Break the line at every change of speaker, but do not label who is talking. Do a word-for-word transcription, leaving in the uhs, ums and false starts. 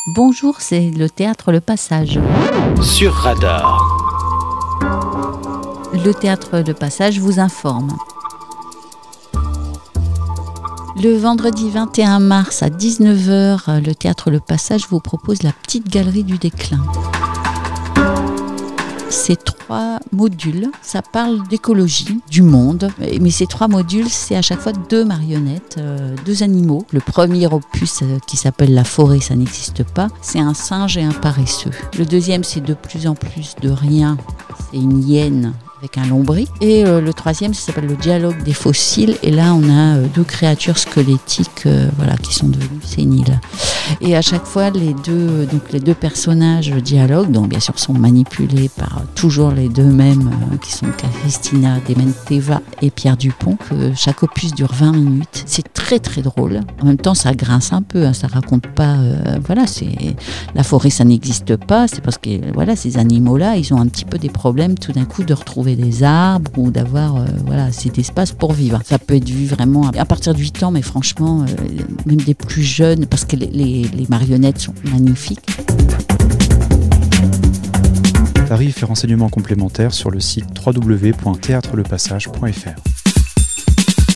Bonjour, c'est le théâtre Le Passage.
Sur Radar.
Le théâtre Le Passage vous informe. Le vendredi vingt et un mars à dix-neuf heures, le théâtre Le Passage vous propose la petite galerie du déclin. Ces trois modules, ça parle d'écologie, du monde, mais ces trois modules, c'est à chaque fois deux marionnettes, euh, deux animaux. Le premier opus euh, qui s'appelle La forêt, ça n'existe pas, c'est un singe et un paresseux. Le deuxième, c'est de plus en plus de rien, c'est une hyène avec un lombric. Et euh, le troisième, ça s'appelle Le dialogue des fossiles. Et là, on a euh, deux créatures squelettiques euh, voilà, qui sont devenues séniles. Et à chaque fois, les deux, donc les deux personnages dialoguent, donc bien sûr sont manipulés par euh, toujours les deux mêmes, euh, qui sont Christina Dementeva et Pierre Dupont. Que chaque opus dure vingt minutes. C'est très très drôle. En même temps, ça grince un peu. Hein, ça raconte pas... Euh, voilà, c'est la forêt, ça n'existe pas. C'est parce que voilà, ces animaux-là, ils ont un petit peu des problèmes tout d'un coup de retrouver des arbres ou d'avoir euh, voilà, assez d'espace pour vivre. Ça peut être vu vraiment à partir de huit ans, mais franchement, euh, même des plus jeunes, parce que les, les, les marionnettes sont magnifiques.
Tarifs et renseignements complémentaires sur le site w w w point théâtre le passage point f r.